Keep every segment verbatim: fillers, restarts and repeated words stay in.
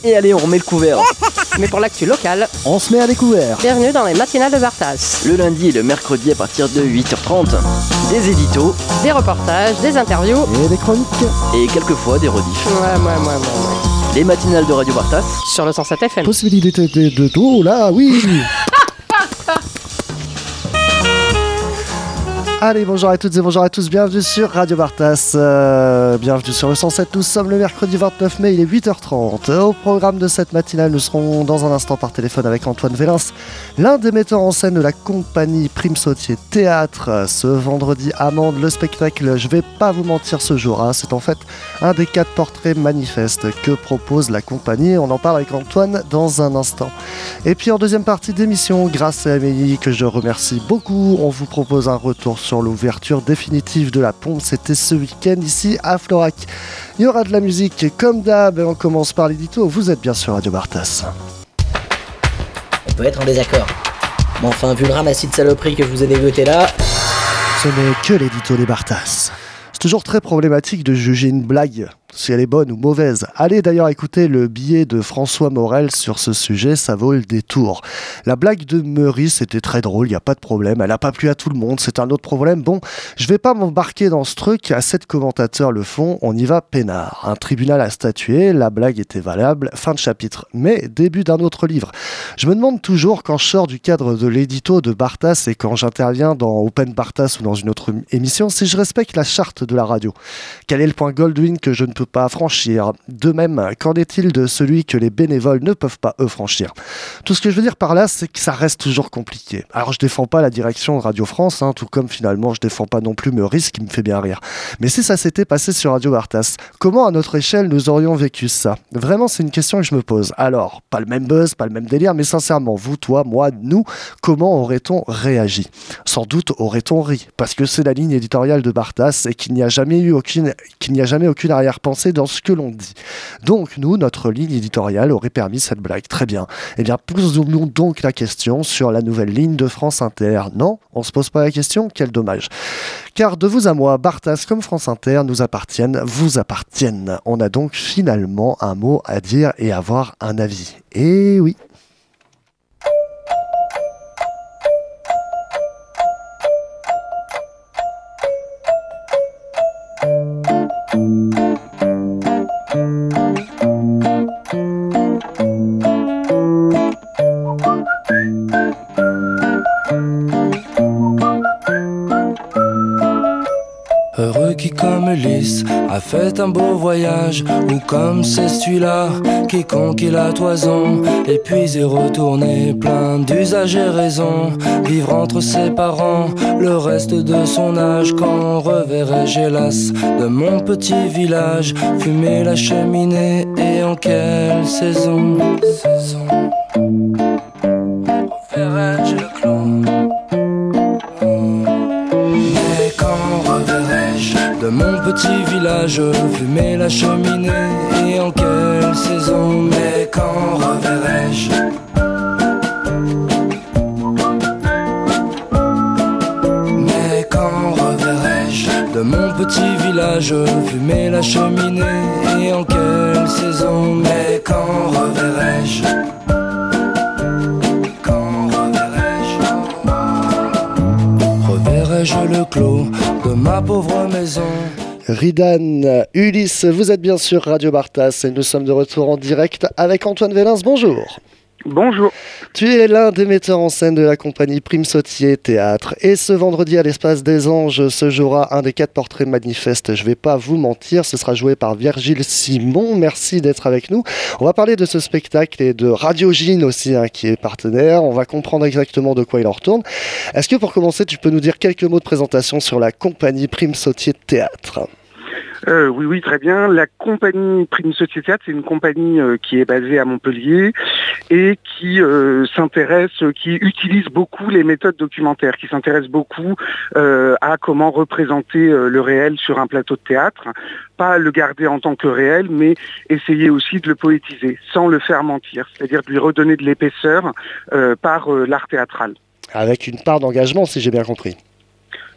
Et allez, on remet le couvert. Mais pour l'actu locale, on se met à découvert. Bienvenue dans les matinales de Bartas. Le lundi et le mercredi à partir de huit heures trente. Des éditos, des reportages, des interviews et des chroniques. Et quelquefois des rediffs. Ouais, ouais, ouais, ouais, ouais. Les matinales de Radio Bartas. Sur le cent sept F M. Possibilité de, de, de tout, là, oui. Allez, bonjour à toutes et bonjour à tous, bienvenue sur Radio Bartas, euh, bienvenue sur le cent sept, nous sommes le mercredi vingt-neuf mai, il est huit heures trente. Au programme de cette matinale, nous serons dans un instant par téléphone avec Antoine Vélens, l'un des metteurs en scène de la compagnie Prime Sautier Théâtre. Ce vendredi, Amande, le spectacle Je vais pas vous mentir ce jour, hein, c'est en fait un des quatre portraits manifestes que propose la compagnie, on en parle avec Antoine dans un instant. Et puis en deuxième partie d'émission, grâce à Amélie que je remercie beaucoup, on vous propose un retour sur l'ouverture définitive de la pompe, c'était ce week-end ici à Florac. Il y aura de la musique comme d'hab, on commence par l'édito, vous êtes bien sur Radio Bartas. On peut être en désaccord, mais enfin vu le ramassis de saloperies que je vous ai dégoté là... Ce n'est que l'édito des Bartas. C'est toujours très problématique de juger une blague, si elle est bonne ou mauvaise. Allez d'ailleurs écouter le billet de François Morel sur ce sujet, ça vaut le détour. La blague de Meurice était très drôle, il n'y a pas de problème, elle n'a pas plu à tout le monde, c'est un autre problème. Bon, je vais pas m'embarquer dans ce truc, à sept commentateurs le font, on y va peinard. Un tribunal a statué, la blague était valable, fin de chapitre. Mais début d'un autre livre. Je me demande toujours, quand je sors du cadre de l'édito de Bartas et quand j'interviens dans Open Bartas ou dans une autre émission, si je respecte la charte de la radio. Quel est le point Goldwyn que je ne peux pas franchir? De même, qu'en est-il de celui que les bénévoles ne peuvent pas, eux, franchir? Tout ce que je veux dire par là, c'est que ça reste toujours compliqué. Alors, je défends pas la direction de Radio France, hein, tout comme finalement, je défends pas non plus Meurice, qui me fait bien rire. Mais si ça s'était passé sur Radio Bartas, comment, à notre échelle, nous aurions vécu ça? Vraiment, c'est une question que je me pose. Alors, pas le même buzz, pas le même délire, mais sincèrement, vous, toi, moi, nous, comment aurait-on réagi? Sans doute aurait-on ri, parce que c'est la ligne éditoriale de Bartas et qu'il n'y a jamais eu aucune, qu'il n'y a jamais aucune arrière-pensée dans ce que l'on dit. Donc, nous, notre ligne éditoriale aurait permis cette blague. Très bien. Eh bien, posons-nous donc la question sur la nouvelle ligne de France Inter. Non, on se pose pas la question? Quel dommage. Car de vous à moi, Bartas comme France Inter nous appartiennent, vous appartiennent. On a donc finalement un mot à dire et avoir un avis. Et oui. Heureux qui comme Ulysse a fait un beau voyage, ou comme c'est celui-là qui conquit la toison, et puis est retourné plein d'usages et raisons, vivre entre ses parents le reste de son âge. Quand reverrai-je hélas de mon petit village fumer la cheminée, et en quelle saison, saison reverrai-je le clone? De mon petit village, fumer la cheminée, et en quelle saison? Mais quand reverrai-je? Mais quand reverrai-je? De mon petit village, fumer la cheminée, et en quelle saison? Mais quand reverrai-je? Quand reverrai-je? Reverrai-je le clos de ma pauvre maison? Ridan, Ulysse, vous êtes bien sûr Radio Bartas et nous sommes de retour en direct avec Antoine Vélens. Bonjour. Bonjour. Tu es l'un des metteurs en scène de la compagnie Prime Sautier Théâtre. Et ce vendredi à l'Espace des Anges se jouera un des quatre portraits manifestes. Je vais pas vous mentir, ce sera joué par Virgile Simon. Merci d'être avec nous. On va parler de ce spectacle et de Radio Gine aussi, hein, qui est partenaire. On va comprendre exactement de quoi il en retourne. Est-ce que pour commencer, tu peux nous dire quelques mots de présentation sur la compagnie Prime Sautier Théâtre ? Euh, oui, oui, très bien. La compagnie Prime Sautier Théâtre, c'est une compagnie euh, qui est basée à Montpellier et qui euh, s'intéresse, euh, qui utilise beaucoup les méthodes documentaires, qui s'intéresse beaucoup euh, à comment représenter euh, le réel sur un plateau de théâtre. Pas le garder en tant que réel, mais essayer aussi de le poétiser, sans le faire mentir, c'est-à-dire de lui redonner de l'épaisseur euh, par euh, l'art théâtral. Avec une part d'engagement, si j'ai bien compris.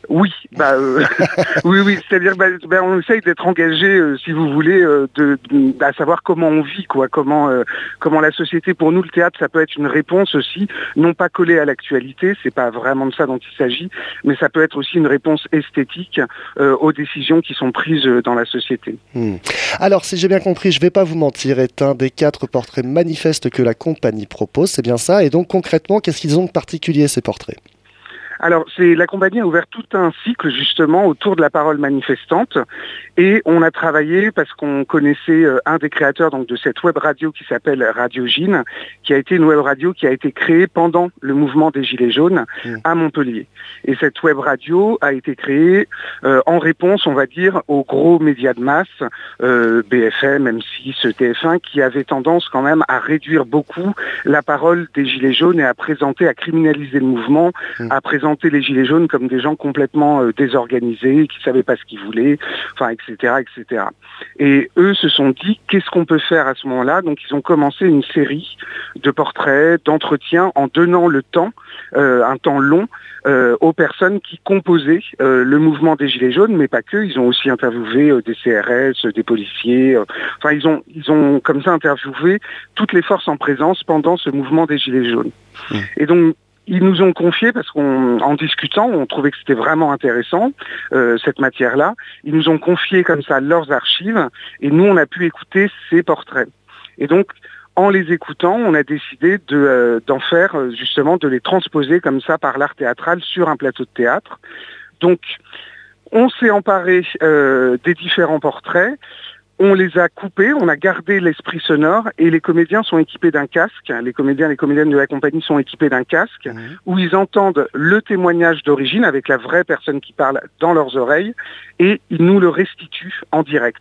Oui, bah euh, oui, oui, c'est-à-dire bah, bah, on essaye d'être engagé, euh, si vous voulez, euh, de, de, à savoir comment on vit, quoi, comment euh, comment la société. Pour nous, le théâtre, ça peut être une réponse aussi, non pas collée à l'actualité, c'est pas vraiment de ça dont il s'agit, mais ça peut être aussi une réponse esthétique euh, aux décisions qui sont prises dans la société. Hmm. Alors, si j'ai bien compris, je vais pas vous mentir, est un des quatre portraits manifestes que la compagnie propose, c'est bien ça. Et donc concrètement, qu'est-ce qu'ils ont de particulier ces portraits ? Alors, c'est la compagnie a ouvert tout un cycle justement autour de la parole manifestante et on a travaillé parce qu'on connaissait euh, un des créateurs donc de cette web radio qui s'appelle Radio Gine, qui a été une web radio qui a été créée pendant le mouvement des Gilets jaunes mmh. à Montpellier. Et cette web radio a été créée euh, en réponse, on va dire, aux gros médias de masse, euh, B F M, M six, T F un, qui avaient tendance quand même à réduire beaucoup la parole des Gilets jaunes et à présenter, à criminaliser le mouvement, mmh. à présenter les Gilets jaunes comme des gens complètement euh, désorganisés, qui ne savaient pas ce qu'ils voulaient, enfin, et cetera, et cetera. Et eux se sont dit, qu'est-ce qu'on peut faire à ce moment-là ? Donc, ils ont commencé une série de portraits, d'entretiens, en donnant le temps, euh, un temps long, euh, aux personnes qui composaient euh, le mouvement des Gilets jaunes, mais pas que. Ils ont aussi interviewé euh, des C R S, des policiers. Euh, enfin, ils ont, ils ont comme ça interviewé toutes les forces en présence pendant ce mouvement des Gilets jaunes. Mmh. Et donc, ils nous ont confié, parce qu'en discutant, on trouvait que c'était vraiment intéressant, euh, cette matière-là, ils nous ont confié comme ça leurs archives, et nous, on a pu écouter ces portraits. Et donc, en les écoutant, on a décidé de, euh, d'en faire, justement, de les transposer comme ça par l'art théâtral sur un plateau de théâtre. Donc, on s'est emparé euh, des différents portraits, on les a coupés, on a gardé l'esprit sonore et les comédiens sont équipés d'un casque. Les comédiens, les comédiennes de la compagnie sont équipés d'un casque mmh. où ils entendent le témoignage d'origine avec la vraie personne qui parle dans leurs oreilles et ils nous le restituent en direct.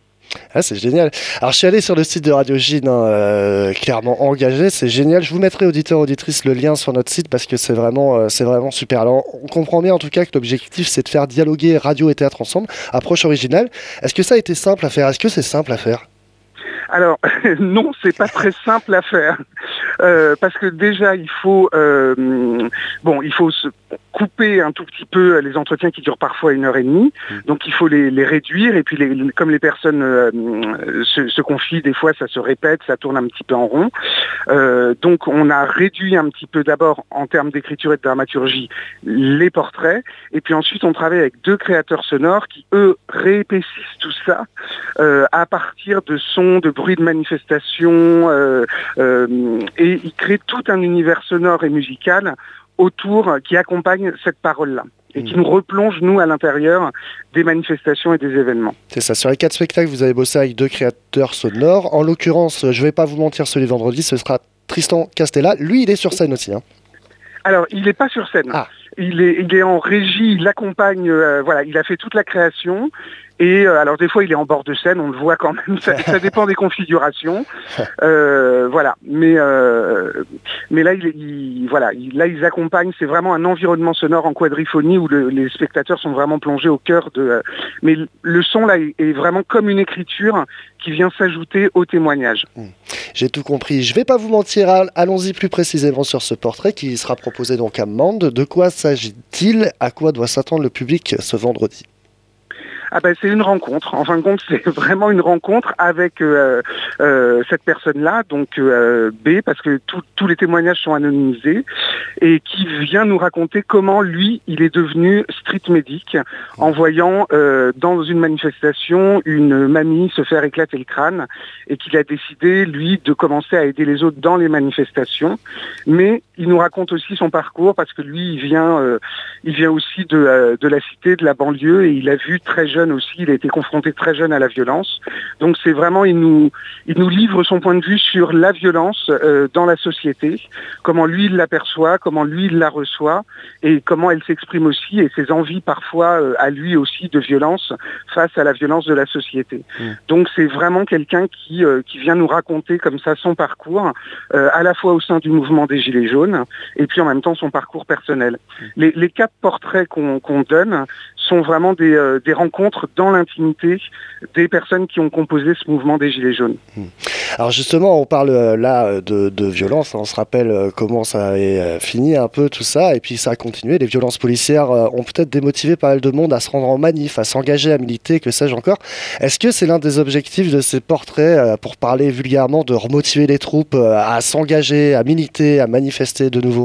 Ah, c'est génial. Alors, je suis allé sur le site de Radio Gine, hein, euh, clairement engagé, c'est génial. Je vous mettrai, auditeurs, auditrices, le lien sur notre site parce que c'est vraiment, euh, c'est vraiment super. Alors, on comprend bien en tout cas que l'objectif, c'est de faire dialoguer radio et théâtre ensemble. Approche originale. Est-ce que ça a été simple à faire ? Est-ce que c'est simple à faire ? Alors, non, c'est pas très simple à faire. Euh, parce que déjà, il faut... Euh, bon, il faut se couper un tout petit peu les entretiens qui durent parfois une heure et demie. Donc, il faut les, les réduire. Et puis, les, comme les personnes euh, se, se confient, des fois, ça se répète, ça tourne un petit peu en rond. Euh, donc, on a réduit un petit peu d'abord, en termes d'écriture et de dramaturgie, les portraits. Et puis ensuite, on travaille avec deux créateurs sonores qui, eux, réépaississent tout ça euh, à partir de sons, de bruits de manifestation. Euh, euh, et ils créent tout un univers sonore et musical autour, qui accompagne cette parole-là et qui nous replonge, nous, à l'intérieur des manifestations et des événements. C'est ça. Sur les quatre spectacles, vous avez bossé avec deux créateurs sonores. En l'occurrence, je ne vais pas vous mentir, celui de vendredi, ce sera Tristan Castella. Lui, il est sur scène aussi. Hein. Alors, il n'est pas sur scène. Ah. Il est, il est en régie, il accompagne, euh, voilà, il a fait toute la création. Et euh, alors des fois il est en bord de scène, on le voit quand même, ça, ça dépend des configurations, euh, voilà. Mais euh, mais là il, il voilà, il, là ils accompagnent, c'est vraiment un environnement sonore en quadriphonie où le, les spectateurs sont vraiment plongés au cœur de. Euh, mais le son là est, est vraiment comme une écriture qui vient s'ajouter au témoignage. Mmh. J'ai tout compris. Je vais pas vous mentir. Allons-y plus précisément sur ce portrait qui sera proposé donc à Mende. De quoi s'agit-il ? À quoi doit s'attendre le public ce vendredi ? Ah ben c'est une rencontre. En fin de compte, c'est vraiment une rencontre avec euh, euh, cette personne-là, donc euh, B, parce que tous les témoignages sont anonymisés, et qui vient nous raconter comment lui, il est devenu street medic en voyant euh, dans une manifestation une mamie se faire éclater le crâne, et qu'il a décidé, lui, de commencer à aider les autres dans les manifestations. Mais il nous raconte aussi son parcours, parce que lui, il vient, euh, il vient aussi de, euh, de la cité, de la banlieue, et il a vu très jeune aussi, il a été confronté très jeune à la violence. Donc c'est vraiment, il nous, il nous livre son point de vue sur la violence euh, dans la société, comment lui il l'aperçoit, comment lui il la reçoit, et comment elle s'exprime aussi, et ses envies parfois euh, à lui aussi de violence face à la violence de la société. Mmh. Donc c'est vraiment quelqu'un qui, euh, qui vient nous raconter comme ça son parcours, euh, à la fois au sein du mouvement des Gilets jaunes, et puis en même temps son parcours personnel. Mmh. Les, les quatre portraits qu'on, qu'on donne sont vraiment des, euh, des rencontres dans l'intimité des personnes qui ont composé ce mouvement des Gilets jaunes. Alors justement, on parle euh, là de, de violence, on se rappelle euh, comment ça est euh, fini un peu tout ça, et puis ça a continué. Les violences policières euh, ont peut-être démotivé pas mal de monde à se rendre en manif, à s'engager, à militer, que sais-je encore. Est-ce que c'est l'un des objectifs de ces portraits, euh, pour parler vulgairement, de remotiver les troupes euh, à s'engager, à militer, à manifester de nouveau ?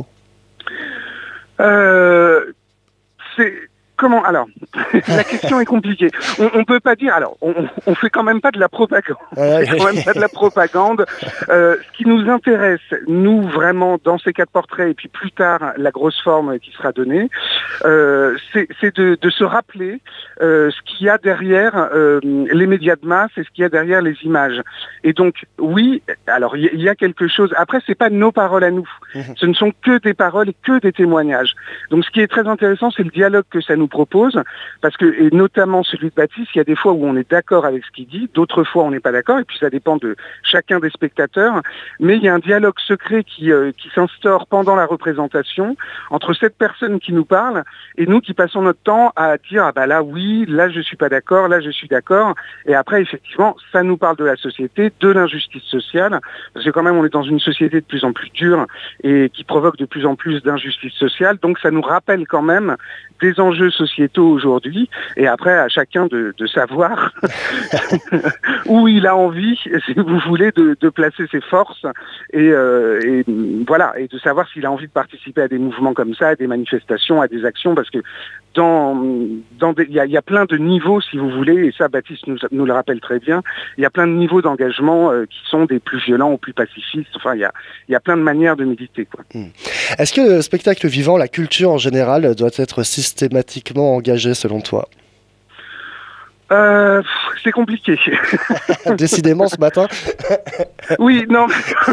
euh, C'est... Comment alors la question est compliquée. On, on peut pas dire. Alors, on, on fait quand même pas de la propagande. On fait quand même pas de la propagande. Euh, ce qui nous intéresse, nous vraiment, dans ces quatre portraits, et puis plus tard la grosse forme qui sera donnée, euh, c'est, c'est de, de se rappeler euh, ce qu'il y a derrière euh, les médias de masse et ce qu'il y a derrière les images. Et donc, oui. Alors, il y, y a quelque chose. Après, c'est pas nos paroles à nous. Ce ne sont que des paroles et que des témoignages. Donc, ce qui est très intéressant, c'est le dialogue que ça nous propose, parce que, et notamment celui de Baptiste, il y a des fois où on est d'accord avec ce qu'il dit, d'autres fois on n'est pas d'accord, et puis ça dépend de chacun des spectateurs, mais il y a un dialogue secret qui, euh, qui s'instaure pendant la représentation entre cette personne qui nous parle et nous qui passons notre temps à dire, ah bah là oui, là je suis pas d'accord, là je suis d'accord, et après effectivement ça nous parle de la société, de l'injustice sociale, parce que quand même on est dans une société de plus en plus dure et qui provoque de plus en plus d'injustice sociale, donc ça nous rappelle quand même des enjeux sociétaux aujourd'hui, et après à chacun de, de savoir où il a envie, si vous voulez, de, de placer ses forces, et, euh, et voilà, et de savoir s'il a envie de participer à des mouvements comme ça, à des manifestations, à des actions, parce que dans, dans des, il y a, il y a plein de niveaux, si vous voulez, et ça Baptiste nous, nous le rappelle très bien, il y a plein de niveaux d'engagement euh, qui sont des plus violents aux plus pacifistes, enfin il y a, il y a plein de manières de militer, quoi. Mmh. Est-ce que le spectacle vivant, la culture en général, doit être systématiquement engagée selon toi ? Euh, c'est compliqué. Décidément ce matin. Oui, non,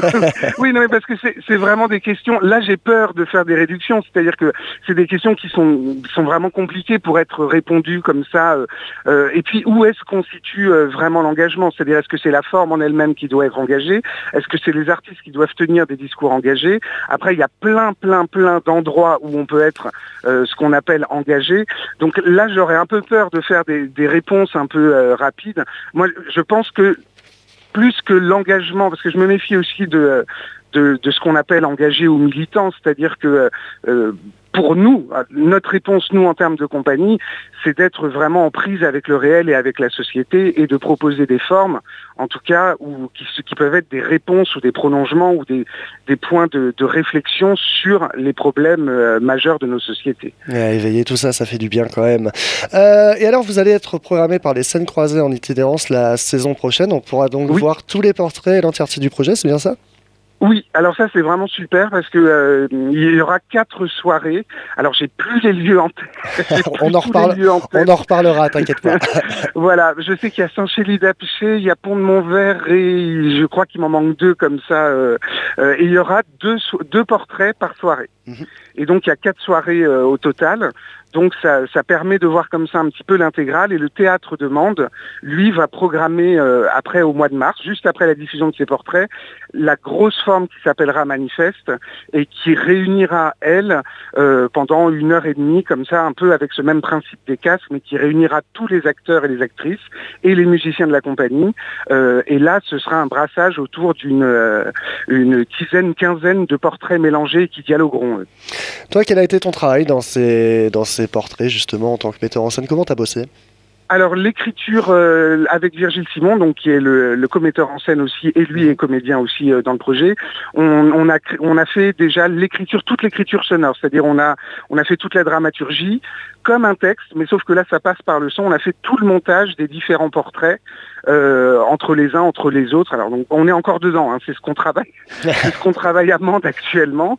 oui, non, mais parce que c'est, c'est vraiment des questions. Là, j'ai peur de faire des réductions, c'est-à-dire que c'est des questions qui sont sont vraiment compliquées pour être répondues comme ça. Euh, et puis, où est-ce qu'on situe euh, vraiment l'engagement ? C'est-à-dire, est-ce que c'est la forme en elle-même qui doit être engagée ? Est-ce que c'est les artistes qui doivent tenir des discours engagés ? Après, il y a plein, plein, plein d'endroits où on peut être euh, ce qu'on appelle engagé. Donc là, j'aurais un peu peur de faire des, des réponses un peu euh, rapide. Moi, je pense que plus que l'engagement, parce que je me méfie aussi de, de, de ce qu'on appelle engagé ou militant, c'est-à-dire que euh, pour nous, notre réponse, nous, en termes de compagnie, c'est d'être vraiment en prise avec le réel et avec la société et de proposer des formes, en tout cas, où, qui, qui peuvent être des réponses ou des prolongements ou des, des points de, de réflexion sur les problèmes euh, majeurs de nos sociétés. Ouais, éveiller tout ça, ça fait du bien quand même. Euh, et alors, vous allez être programmé par les scènes croisées en itinérance la saison prochaine. On pourra donc oui. voir tous les portraits et l'entièreté du projet, c'est bien ça ? Oui, alors ça c'est vraiment super parce que euh, il y aura quatre soirées. Alors j'ai plus les lieux en tête. on en reparle. En tête. On en reparlera, t'inquiète pas. Voilà, je sais qu'il y a Saint-Chély-d'Apcher, il y a Pont-de-Montvert et je crois qu'il m'en manque deux comme ça. Euh, euh, et il y aura deux so- deux portraits par soirée. Mm-hmm. Et donc il y a quatre soirées euh, au total. Donc ça, ça permet de voir comme ça un petit peu l'intégrale, et le Théâtre de Mende, lui, va programmer euh, après au mois de mars, juste après la diffusion de ses portraits, la grosse forme qui s'appellera Manifeste et qui réunira, elle, euh, pendant une heure et demie, comme ça, un peu avec ce même principe des casques, mais qui réunira tous les acteurs et les actrices et les musiciens de la compagnie. Euh, et là, ce sera un brassage autour d'une euh, une dizaine, quinzaine de portraits mélangés qui dialogueront. Toi, quel a été ton travail dans ces, dans ces portraits, justement, en tant que metteur en scène ? Comment t'as bossé ? Alors l'écriture euh, avec Virgile Simon, donc qui est le, le commetteur en scène aussi, et lui est comédien aussi euh, dans le projet. On, on a on a fait déjà l'écriture, toute l'écriture sonore, c'est-à-dire on a on a fait toute la dramaturgie comme un texte, mais sauf que là ça passe par le son. On a fait tout le montage des différents portraits euh, entre les uns, entre les autres. Alors donc on est encore dedans, hein, c'est ce qu'on travaille, c'est ce qu'on travaille à Mende actuellement.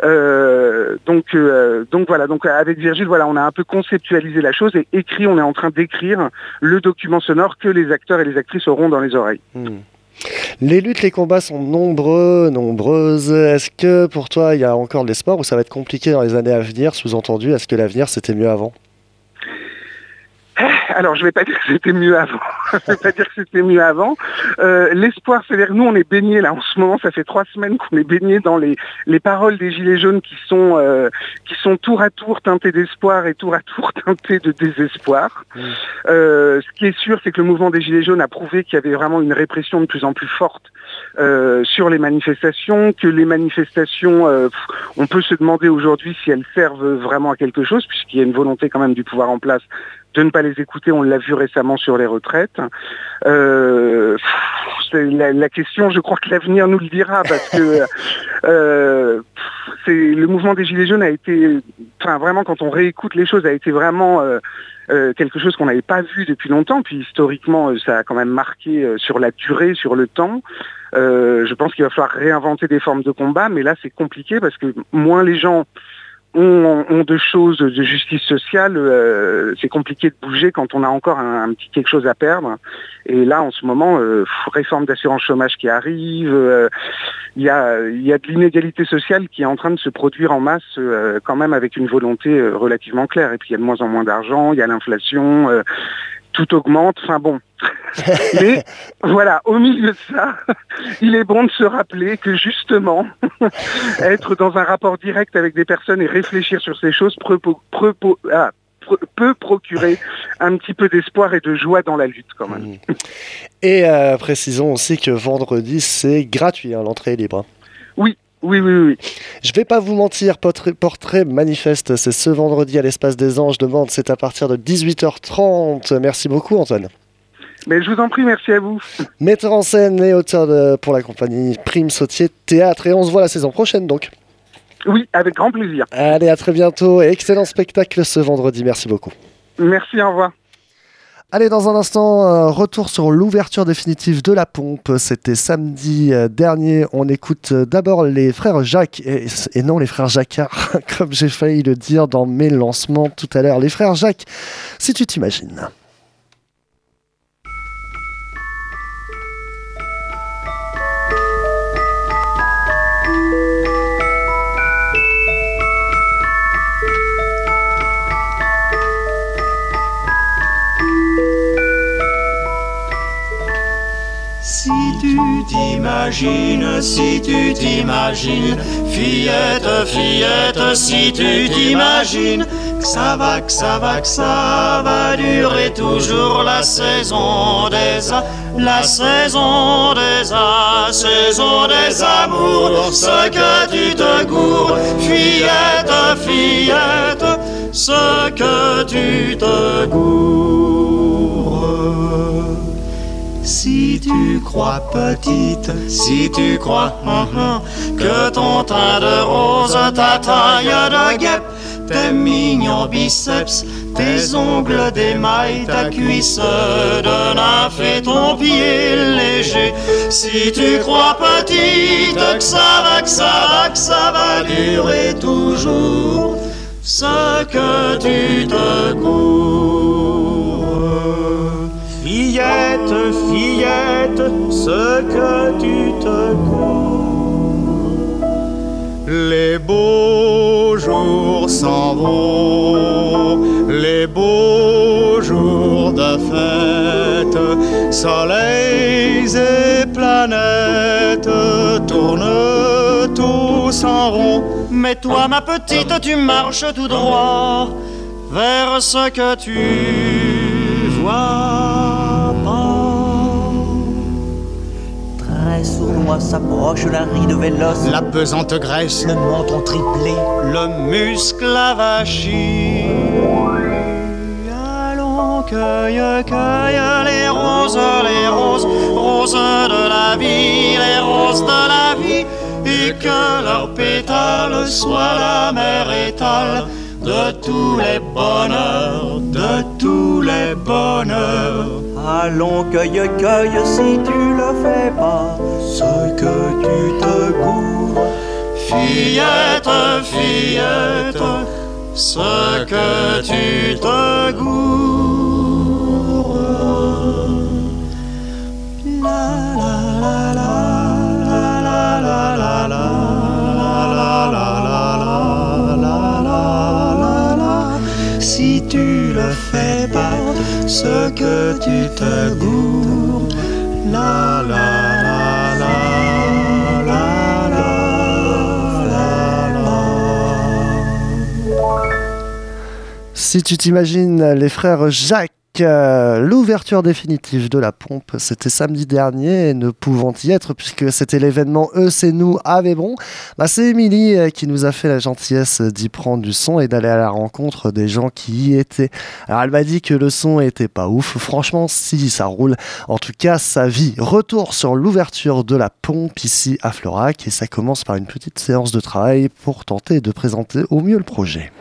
Euh, donc euh, donc voilà, donc avec Virgile, voilà, on a un peu conceptualisé la chose et écrit. On est en train d'écrire le document sonore que les acteurs et les actrices auront dans les oreilles. Mmh. Les luttes, les combats sont nombreux, nombreuses. Est-ce que pour toi, il y a encore de l'espoir ou ça va être compliqué dans les années à venir ? Sous-entendu, est-ce que l'avenir, c'était mieux avant ? alors je vais pas dire que c'était mieux avant. je vais pas dire que c'était mieux avant. Euh, l'espoir, c'est-à-dire nous on est baignés là en ce moment, ça fait trois semaines qu'on est baignés dans les, les paroles des Gilets jaunes qui sont euh, qui sont tour à tour teintées d'espoir et tour à tour teintées de désespoir. Mmh. Euh, ce qui est sûr, c'est que le mouvement des Gilets jaunes a prouvé qu'il y avait vraiment une répression de plus en plus forte euh, sur les manifestations, que les manifestations, euh, on peut se demander aujourd'hui si elles servent vraiment à quelque chose, puisqu'il y a une volonté quand même du pouvoir en place de ne pas les écouter. On l'a vu récemment sur les retraites. Euh, c'est la, la question, je crois que l'avenir nous le dira, parce que euh, c'est, le mouvement des Gilets jaunes a été, enfin vraiment quand on réécoute les choses, a été vraiment euh, euh, quelque chose qu'on n'avait pas vu depuis longtemps. Puis historiquement, ça a quand même marqué euh, sur la durée, sur le temps. Euh, je pense qu'il va falloir réinventer des formes de combat, mais là c'est compliqué parce que moins les gens ont, ont de choses de justice sociale, euh, c'est compliqué de bouger quand on a encore un, un petit quelque chose à perdre. Et là en ce moment, euh, réforme d'assurance chômage qui arrive, il euh, y, a, y a de l'inégalité sociale qui est en train de se produire en masse euh, quand même avec une volonté euh, relativement claire. Et puis il y a de moins en moins d'argent, il y a l'inflation, euh, tout augmente, enfin bon. Mais voilà, au milieu de ça, il est bon de se rappeler que justement, être dans un rapport direct avec des personnes et réfléchir sur ces choses peut, peut, ah, peut procurer un petit peu d'espoir et de joie dans la lutte quand même. Et euh, précisons aussi que vendredi, c'est gratuit, hein, l'entrée est libre. Oui. Oui, oui, oui. Je vais pas vous mentir, Portrait, portrait manifeste, c'est ce vendredi à l'Espace des Anges de Mantes, c'est à partir de dix-huit heures trente. Merci beaucoup, Antoine. Mais je vous en prie, merci à vous. Metteur en scène et auteur de, pour la compagnie Prime Sautier Théâtre, et on se voit la saison prochaine donc. Oui, avec grand plaisir. Allez, à très bientôt et excellent spectacle ce vendredi, merci beaucoup. Merci, au revoir. Allez, dans un instant, euh, retour sur l'ouverture définitive de La Pompe. C'était samedi euh, dernier. On écoute euh, d'abord les frères Jacques, et, et non les frères Jacquard, comme j'ai failli le dire dans mes lancements tout à l'heure. Les frères Jacques, si tu t'imagines. Si tu t'imagines, si tu t'imagines, fillette, fillette, si tu t'imagines, que ça va, que ça va, que ça va durer toujours la saison des a, la saison des a, saison des amours, ce que tu te gourres, fillette, fillette, ce que tu te gourres. Si tu crois petite, si tu crois hum, hum, que ton teint de rose, ta taille de guêpe, tes mignons biceps, tes ongles d'émail, ta cuisse de nymphe et ton pied léger. Si tu crois petite que ça va, que ça va, que ça va durer toujours, ce que tu te gourres. Fillette, fillette, ce que tu te gourres. Les beaux jours s'en vont, les beaux jours de fête, soleils et planètes tournent tous en rond. Mais toi, ma petite, tu marches tout droit vers ce que tu vois. Sournois s'approche d'un riz de véloce, la pesante graisse, le menton triplé, le muscle avachi. Allons, cueille, cueille les roses, les roses, roses de la vie, les roses de la vie, et que leurs pétales soient la mer étale de tous les bonheurs, de tous les bonheurs. Allons, cueille, cueille, si tu le fais pas, ce que tu te gourres. Fillette, fillette, ce que tu te gourres. La la la la la la la la la la la la la. Si tu le fais pas, ce que tu te gourres. La la la la la la la la. Si tu t'imagines les frères Jacques, euh, l'ouverture définitive de la pompe, c'était samedi dernier, et ne pouvant y être puisque c'était l'événement Eux c'est nous à Vébron, bah c'est Émilie euh, qui nous a fait la gentillesse d'y prendre du son et d'aller à la rencontre des gens qui y étaient. Alors elle m'a dit que le son était pas ouf, franchement si, ça roule, en tout cas ça vit. Retour sur l'ouverture de la pompe ici à Florac, et ça commence par une petite séance de travail pour tenter de présenter au mieux le projet.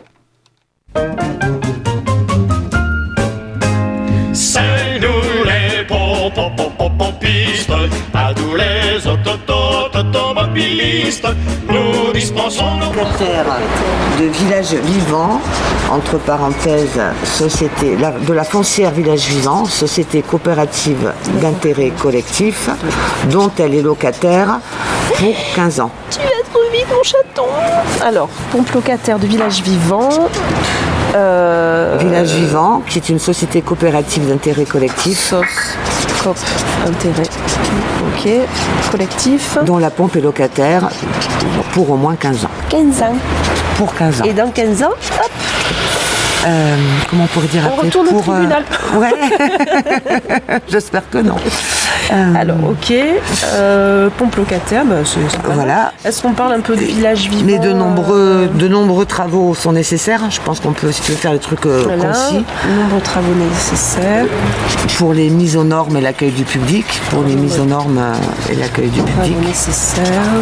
C'est nous les pompistes, à tous les automobilistes, nous dispensons nos locataires de Village Vivant, entre parenthèses, société, la, de la foncière Village Vivant, société coopérative d'intérêt collectif, dont elle est locataire pour quinze ans. Tu vas trop vite mon chaton. Alors, pompe locataire de Village Vivant. Euh... Village Vivant, qui est une société coopérative d'intérêt collectif. S O S, COP, intérêt, ok, collectif. Dont la pompe est locataire pour au moins quinze ans. quinze ans. Pour quinze ans. Et dans quinze ans, hop. Euh, comment on pourrait dire on après retourne pour, au tribunal. Euh... Ouais. J'espère que non. Euh... Alors, ok. Euh, pompe locataire, bah, c'est, c'est pas voilà. Mal. Est-ce qu'on parle un peu de Village Vivant? Mais de nombreux, de nombreux travaux sont nécessaires. Je pense qu'on peut, si tu veux faire des trucs euh, voilà. concis. Nombreux travaux nécessaires. Pour les mises aux normes et l'accueil du public. Pour les mises aux normes et l'accueil du public. Travaux nécessaires.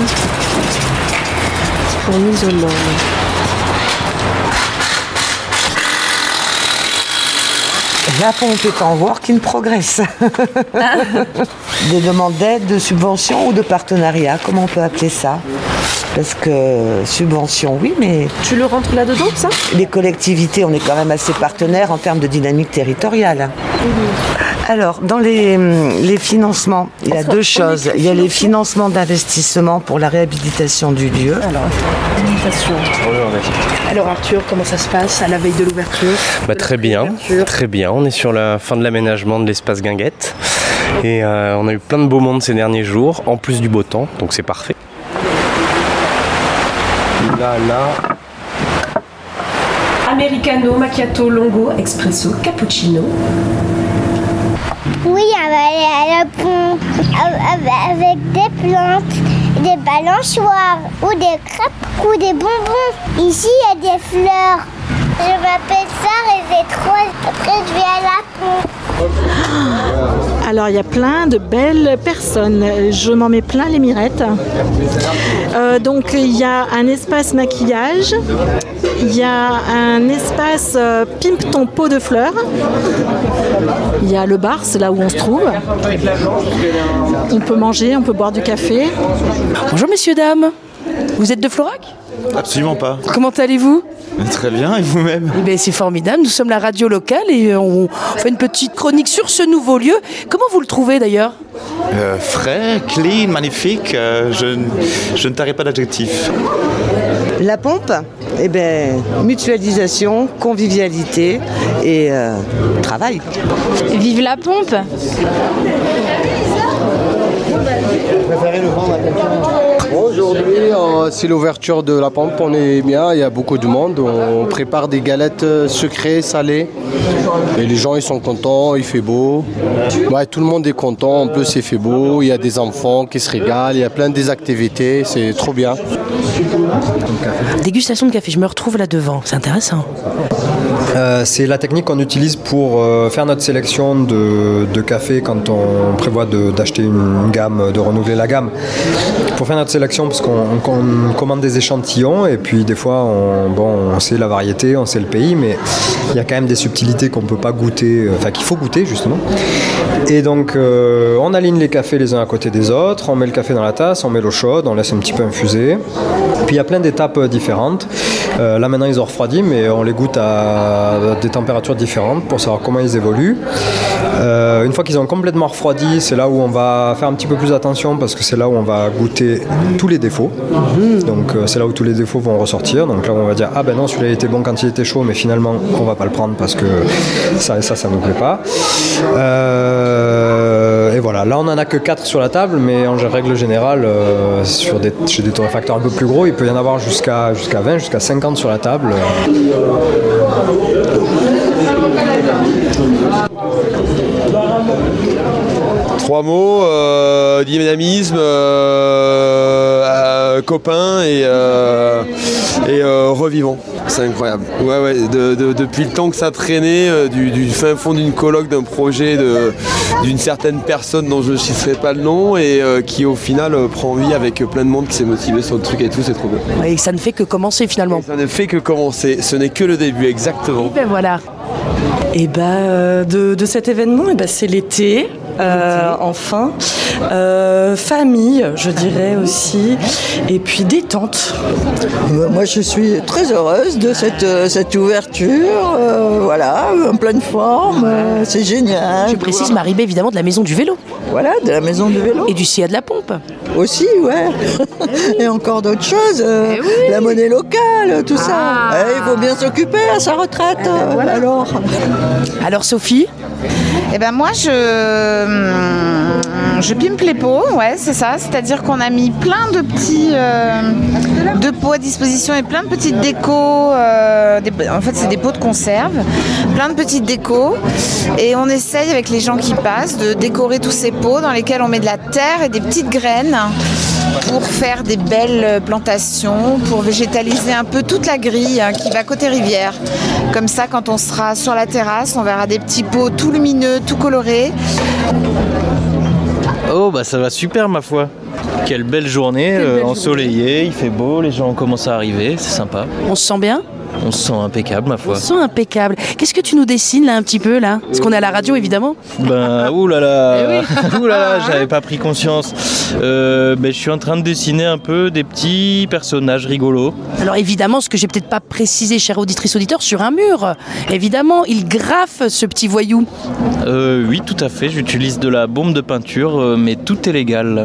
Pour mise aux normes. La pompe est en work in progress. Des demandes d'aide, de subvention ou de partenariat, comment on peut appeler ça? Parce que subvention, oui, mais... Tu le rentres là-dedans, ça? Les collectivités, on est quand même assez partenaires en termes de dynamique territoriale. Mmh. Alors, dans les, les financements, il y a deux choses. Il y a les financements d'investissement pour la réhabilitation du lieu. Alors, réhabilitation. Alors Arthur, comment ça se passe à la veille de l'ouverture? Bah, très bien, très bien. On est sur la fin de l'aménagement de l'espace Guinguette. Et euh, on a eu plein de beau monde ces derniers jours, en plus du beau temps, donc c'est parfait. Là, là. Americano, macchiato, longo, espresso, cappuccino. Oui, on va aller à la pompe avec des plantes, des balançoires, ou des crêpes, ou des bonbons. Ici, il y a des fleurs. Je m'appelle Sarah et j'ai trois. Après, je vais à la pompe. Alors il y a plein de belles personnes, je m'en mets plein les mirettes. Euh, donc il y a un espace maquillage, il y a un espace euh, pimpe ton pot de fleurs, il y a le bar, c'est là où on se trouve. On peut manger, on peut boire du café. Bonjour messieurs, dames, vous êtes de Florac ? Absolument pas. Comment allez-vous ? Très bien, et vous-même ? Eh bien, c'est formidable, nous sommes la radio locale et on fait une petite chronique sur ce nouveau lieu. Comment vous le trouvez d'ailleurs ? euh, Frais, clean, magnifique, euh, je, je ne tarie pas d'adjectif. La pompe, eh ben, mutualisation, convivialité et euh, travail. Vive la pompe! Aujourd'hui, euh, c'est l'ouverture de la pompe, on est bien, il y a beaucoup de monde, on prépare des galettes sucrées, salées, et les gens ils sont contents, il fait beau. Ouais, tout le monde est content, en plus il fait beau, il y a des enfants qui se régalent, il y a plein des activités, c'est trop bien. Dégustation de café, je me retrouve là devant, c'est intéressant. Euh, c'est la technique qu'on utilise pour euh, faire notre sélection de, de café quand on prévoit de, d'acheter une gamme, de renouveler la gamme. Pour faire notre sélection, parce qu'on on commande des échantillons et puis des fois on, bon, on sait la variété, on sait le pays, mais il y a quand même des subtilités qu'on ne peut pas goûter, enfin qu'il faut goûter justement. Et donc euh, on aligne les cafés les uns à côté des autres, on met le café dans la tasse, on met l'eau chaude, on laisse un petit peu infuser. Puis il y a plein d'étapes différentes. Euh, là maintenant ils ont refroidi, mais on les goûte à des températures différentes pour savoir comment ils évoluent. Euh, une fois qu'ils ont complètement refroidi, c'est là où on va faire un petit peu plus attention parce que c'est là où on va goûter tous les défauts. Mmh. Donc euh, c'est là où tous les défauts vont ressortir. Donc là où on va dire ah ben non, celui-là était bon quand il était chaud, mais finalement on va pas le prendre parce que ça ça ça nous plaît pas. Euh, et voilà, là on en a que quatre sur la table, mais en règle générale euh, sur des, chez des torréfacteurs un peu plus gros, il peut y en avoir jusqu'à jusqu'à vingt, jusqu'à cinquante sur la table. Trois mots, euh, dynamisme, euh, euh, copain et, euh, et euh, revivant. C'est incroyable. Ouais, ouais, de, de, depuis le temps que ça traînait, euh, du, du fin fond d'une colloque, d'un projet de, d'une certaine personne dont je ne citerai pas le nom et euh, qui au final euh, prend vie avec plein de monde qui s'est motivé sur le truc et tout, c'est trop bien. Et ça ne fait que commencer finalement. Et ça ne fait que commencer, ce n'est que le début, exactement. Et ben voilà. Et ben euh, de, de cet événement, et ben c'est l'été. Euh, enfin, euh, famille, je dirais aussi, et puis détente. Moi, je suis très heureuse de cette, cette ouverture, euh, voilà, en pleine forme, euh, c'est génial. Je précise, m'arriver évidemment de la maison du vélo. Voilà, de la maison du vélo. Et du C I A de la pompe. Aussi, ouais. Et encore d'autres choses, euh, eh oui. La monnaie locale, tout ah. ça. Eh, il faut bien s'occuper à sa retraite, eh ben, voilà. alors. Alors Sophie ? Eh ben moi je je pimpe les pots, ouais c'est ça, c'est-à-dire qu'on a mis plein de petits euh, de pots à disposition et plein de petites décos, euh, des, en fait c'est des pots de conserve, plein de petites décos et on essaye avec les gens qui passent de décorer tous ces pots dans lesquels on met de la terre et des petites graines pour faire des belles plantations, pour végétaliser un peu toute la grille hein, qui va côté rivière. Comme ça, quand on sera sur la terrasse, on verra des petits pots tout lumineux, tout colorés. Oh bah ça va super ma foi. Quelle belle journée, Quelle belle euh, ensoleillée, journée. Il fait beau, les gens commencent à arriver, c'est sympa. On se sent bien ? On se sent impeccable, ma foi. On se sent impeccable. Qu'est-ce que tu nous dessines là un petit peu là ? Parce qu'on est à la radio évidemment. Ben oulala, oulala, j'avais pas pris conscience. Euh, ben, je suis en train de dessiner un peu des petits personnages rigolos. Alors évidemment, ce que j'ai peut-être pas précisé, chère auditrice auditeur, sur un mur. Évidemment, il graffe ce petit voyou. Euh, oui, tout à fait. J'utilise de la bombe de peinture, euh, mais tout est légal.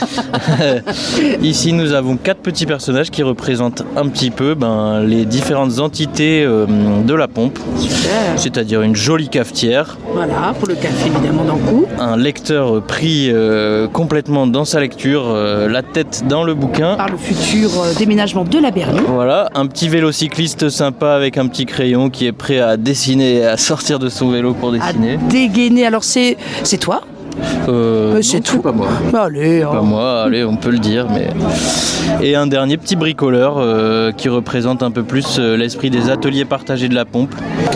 Ici, nous avons quatre petits personnages qui représentent un petit peu ben, les différentes entités euh, de la pompe. Super. C'est-à-dire une jolie cafetière. Voilà, pour le café évidemment dans le coup. Un lecteur pris euh, complètement dans sa lecture, euh, la tête dans le bouquin. Par le futur euh, déménagement de la Berlue. Voilà, un petit vélo cycliste sympa avec un petit crayon qui est prêt à dessiner, à sortir de son vélo pour dessiner. À dégainer, alors c'est, c'est toi ? Euh, euh, c'est non, tout. C'est pas moi. Allez, hein. Pas moi, allez, on peut le dire. Mais... Et un dernier petit bricoleur euh, qui représente un peu plus euh, l'esprit des ateliers partagés de la pompe.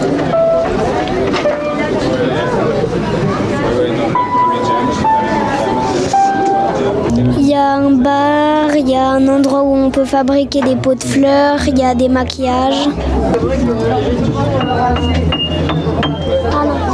Il y a un bar, il y a un endroit où on peut fabriquer des pots de fleurs, il y a des maquillages. Ah non.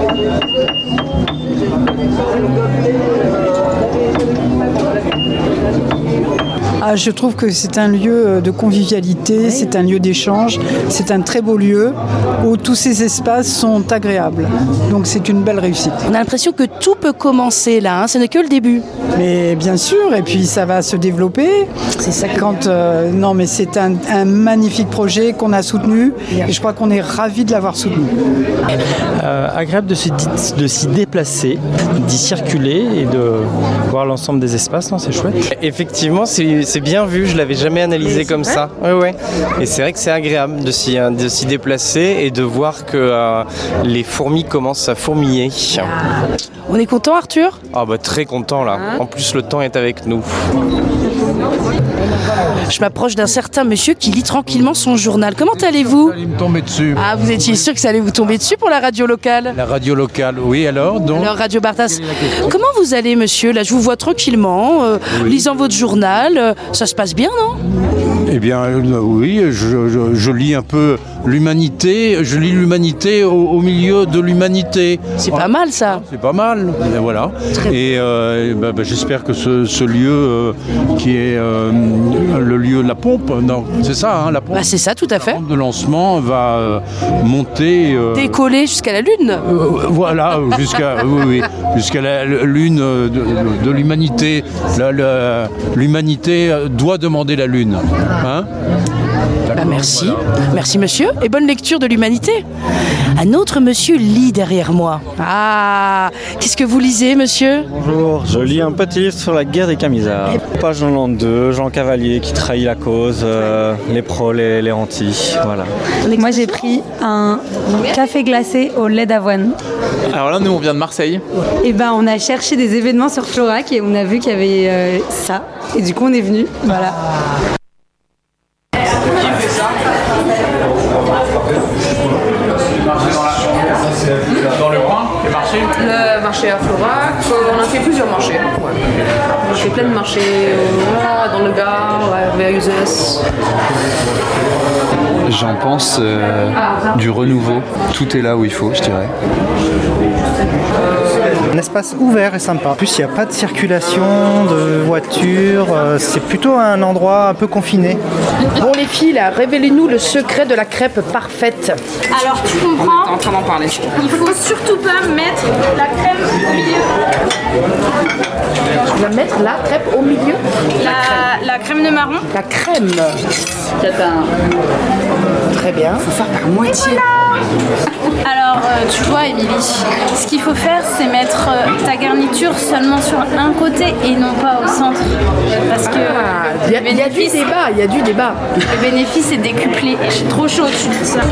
Ah, je trouve que c'est un lieu de convivialité, c'est un lieu d'échange, c'est un très beau lieu où tous ces espaces sont agréables. Donc c'est une belle réussite. On a l'impression que tout peut commencer là, hein, ce n'est que le début. Mais bien sûr, et puis ça va se développer. C'est ça. Quand euh, non, mais c'est un, un magnifique projet qu'on a soutenu et je crois qu'on est ravis de l'avoir soutenu. Euh, agréable de, se, de s'y déplacer, d'y circuler et de voir l'ensemble des espaces, non, c'est chouette. Effectivement, c'est, c'est bien vu, je l'avais jamais analysé comme vrai ça. Ouais, ouais. Et c'est vrai que c'est agréable de s'y, de s'y déplacer et de voir que euh, les fourmis commencent à fourmiller. Ah. On est content, Arthur ? Ah bah très content là. Hein ? En plus le temps est avec nous. Je m'approche d'un certain monsieur qui lit tranquillement son journal. Comment allez-vous ? Ça allait me tomber dessus. Ah, vous étiez sûr que ça allait vous tomber dessus pour la radio locale ? La radio locale, oui, alors donc... Alors, Radio Bartas. Comment vous allez, monsieur ? Là, je vous vois tranquillement, euh, oui. lisant votre journal. Euh, ça se passe bien, non ? Eh bien, euh, oui, je, je, je lis un peu l'humanité, je lis l'humanité au, au milieu de l'humanité. C'est pas mal ça. C'est pas mal, et voilà. Et euh, bah, bah, j'espère que ce, ce lieu euh, qui est euh, le lieu de la pompe, non, c'est ça, hein, la pompe. Bah, c'est ça, tout à fait. La pompe de lancement va euh, monter. Euh, Décoller jusqu'à la Lune. Euh, voilà, jusqu'à oui, oui, jusqu'à la lune de, de, de l'humanité. La, la, l'humanité doit demander la lune. Hein? Bah merci, merci monsieur, et bonne lecture de l'humanité. Un autre monsieur lit derrière moi. Ah, qu'est-ce que vous lisez, monsieur? Bonjour, je lis un petit livre sur la guerre des Camisards. Page quatre-vingt-deux, Jean Cavalier qui trahit la cause, euh, les pros, les, les anti, voilà. Moi j'ai pris un café glacé au lait d'avoine. Alors là, nous on vient de Marseille. Et ben on a cherché des événements sur Florac et on a vu qu'il y avait euh, ça. Et du coup on est venu, voilà. Dans le coin, le marché Le marché à Florac, on a fait plusieurs marchés. Ouais. On a fait plein de marchés euh, dans le Gard, ouais, vers Uzès. J'en pense euh, du renouveau. Tout est là où il faut, je dirais. Un espace ouvert et sympa. En plus, il n'y a pas de circulation de voitures. Euh, c'est plutôt un endroit un peu confiné. Bon les filles, là, révélez-nous le secret de la crêpe parfaite. Alors tu comprends, On est en train d'en parler. il faut surtout pas mettre la crème au milieu. Tu vas mettre la crêpe au milieu. La, la crème de marron. La crème. Très bien. Il faut faire par moitié. Alors euh, tu vois Émilie, ce qu'il faut faire c'est mettre euh, ta garniture seulement sur un côté et non pas au centre. Parce que Ah, il y a- le il y a du bénéfice- débat, il y a du débat. Le bénéfice est décuplé. J'ai trop chaud, tu dis ça.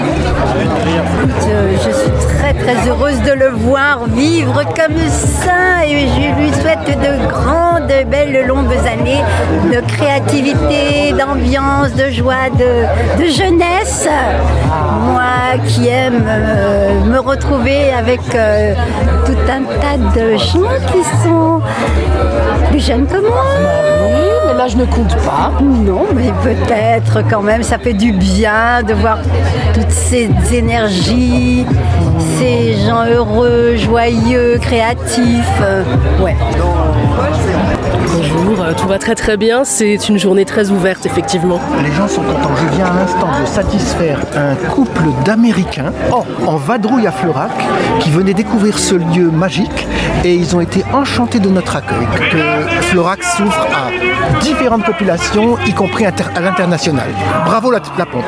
Euh, je suis très très heureuse de le voir vivre comme ça et je lui souhaite de grandes, belles, longues années de créativité, d'ambiance, de joie, de, de jeunesse. Moi qui aime euh, me retrouver avec euh, tout un tas de gens qui sont plus jeunes que moi. Oui, mais là je ne compte pas. Non, mais peut-être quand même, ça fait du bien de voir toutes ces énergies, ces gens heureux, joyeux, créatifs. euh, ouais. Bonjour, euh, tout va très très bien, c'est une journée très ouverte effectivement. Les gens sont contents. Je viens à l'instant de satisfaire un couple d'Américains oh, en vadrouille à Florac qui venaient découvrir ce lieu magique et ils ont été enchantés de notre accueil. Que Florac s'ouvre à différentes populations, y compris inter- à l'international. Bravo la, la pompe.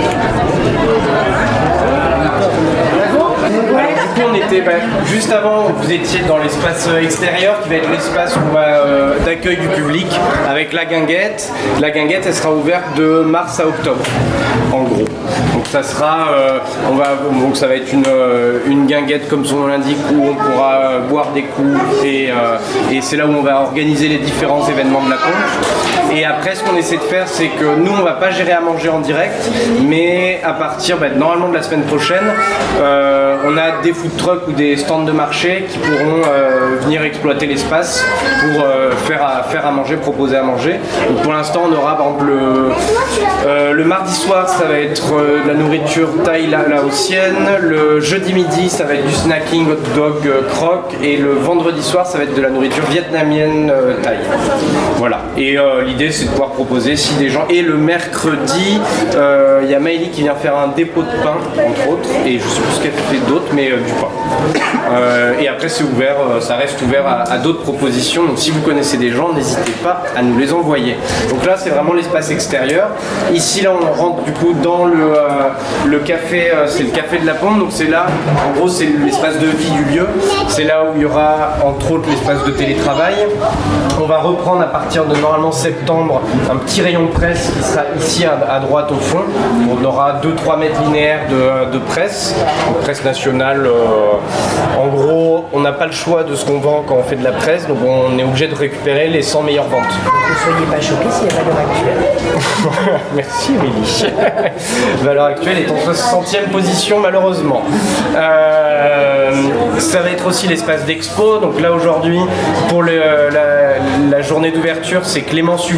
Du coup, on était bah, juste avant, vous étiez dans l'espace euh, extérieur qui va être l'espace où on va, euh, d'accueil du public avec la guinguette. La guinguette, elle sera ouverte de mars à octobre, en gros. Donc ça sera, euh, on va, donc ça va être une, euh, une guinguette comme son nom l'indique où on pourra euh, boire des coups et, euh, et c'est là où on va organiser les différents événements de la pompe. Et après, ce qu'on essaie de faire, c'est que nous, on va pas gérer à manger en direct, mais à partir bah, normalement de la semaine prochaine, euh, on a des food trucks ou des stands de marché qui pourront euh, venir exploiter l'espace pour euh, faire, à, faire à manger, proposer à manger. Donc pour l'instant, on aura par exemple le, euh, le mardi soir, ça va être euh, de la nourriture thaï la- laotienne. Le jeudi midi, ça va être du snacking, hot dog, euh, croque. Et le vendredi soir, ça va être de la nourriture vietnamienne euh, thaï. Voilà. Et euh, l'idée, c'est de pouvoir proposer si des gens. Et le mercredi, euh, il y a Maëlie qui vient faire un dépôt de pain, entre autres. Et je sais plus ce qu'elle fait d'autre, mais euh, du pain. Euh, et après, c'est ouvert, euh, ça reste ouvert à, à d'autres propositions. Donc, si vous connaissez des gens, n'hésitez pas à nous les envoyer. Donc là, c'est vraiment l'espace extérieur. Ici, là, on rentre du coup dans le, euh, le café. Euh, c'est le café de la pompe. Donc, c'est là, en gros, c'est l'espace de vie du lieu. C'est là où il y aura, entre autres, l'espace de télétravail. On va reprendre à partir de normalement septembre un petit rayon de presse qui sera ici à, à droite au fond. On aura deux trois mètres linéaires de, de presse, de presse nationale. Euh, en gros, on n'a pas le choix de ce qu'on vend quand on fait de la presse, donc on est obligé de récupérer les cent meilleures ventes. Ne soyez pas choqués s'il y a valeur actuelle. Merci Émilie. Valeur actuelle est en soixantième position malheureusement. Euh, ça va être aussi l'espace d'expo. Donc là aujourd'hui, pour le, la, la journée d'ouverture, c'est Clément Subi